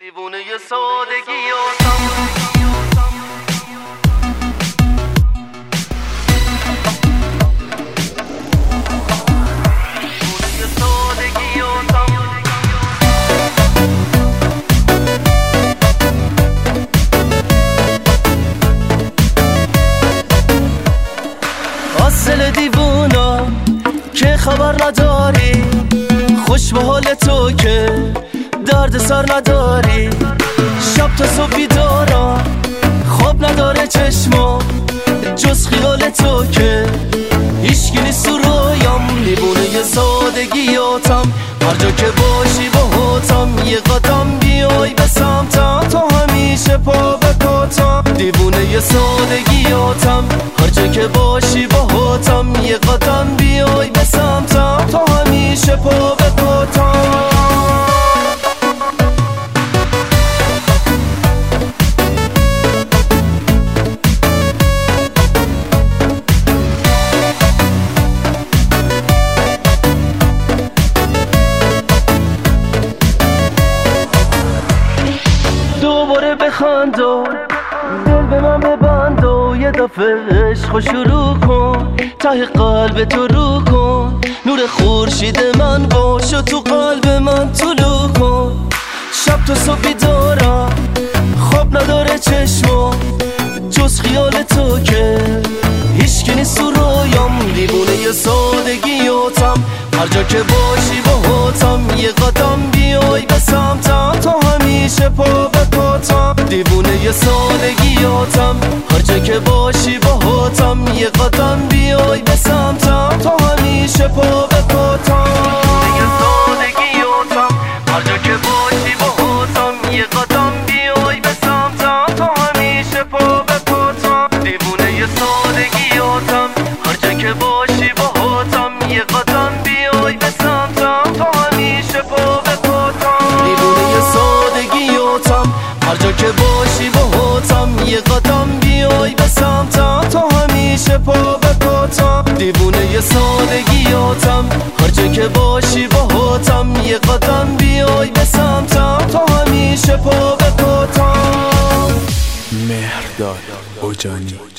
دیوونه سادگی اصل دیوونا که خبر نداری، خوش به حال تو که درد سر نداری. شب تا صبح بیدارم، خواب نداره چشما جز خیال تو که هیچکی نیست تو رویام. دیوونه سادگیاتم، هر جا که باشی باهاتم. یه قدم بیای به سمتم، تا همیشه پا به پاتم. دیوونه سادگیاتم، هر جا که باشی باهاتم. یه قدم بیای به سمتم، تا همیشه پا به پاتم. دوباره بخند و دل به من ببند و یه دفعه عشق شروع کن. ته قلب تو رو کن، نور خورشید من باش و تو قلب من طلوع کن. شب تا صبح بیدارم، خواب نداره چشما جز خیال تو که هیچکی نیست تو رویام. دیوونه سادگیاتم، هر جا که باشی باهاتم. یه قدم بیای به سمتم، تا همیشه پا به پاتم. دیوونه سادگیاتم، هر جا که باشی باهاتم. یه قدم بیای به سمتم، تا همیشه پا به پاتم. دیوونه سادگیاتم، هر جا که باشی باهاتم. یه قدم بیای به سمتم، تا همیشه پا به پاتم. دیوونه سادگیاتم، هر جا که باشی باهاتم. یه قدم بیای به سمتم، تا همیشه پا به پاتم. دیوونه سادگیاتم، هر جا که باشی باهاتم. یه قدم بیای به سمتم، تا همیشه پا به پاتم. دیوونه سادگیاتم، هر جا که باشی باهاتم. یه قدم بیای به سمتم، تا همیشه پا به پاتم. مهرداد اوجانی.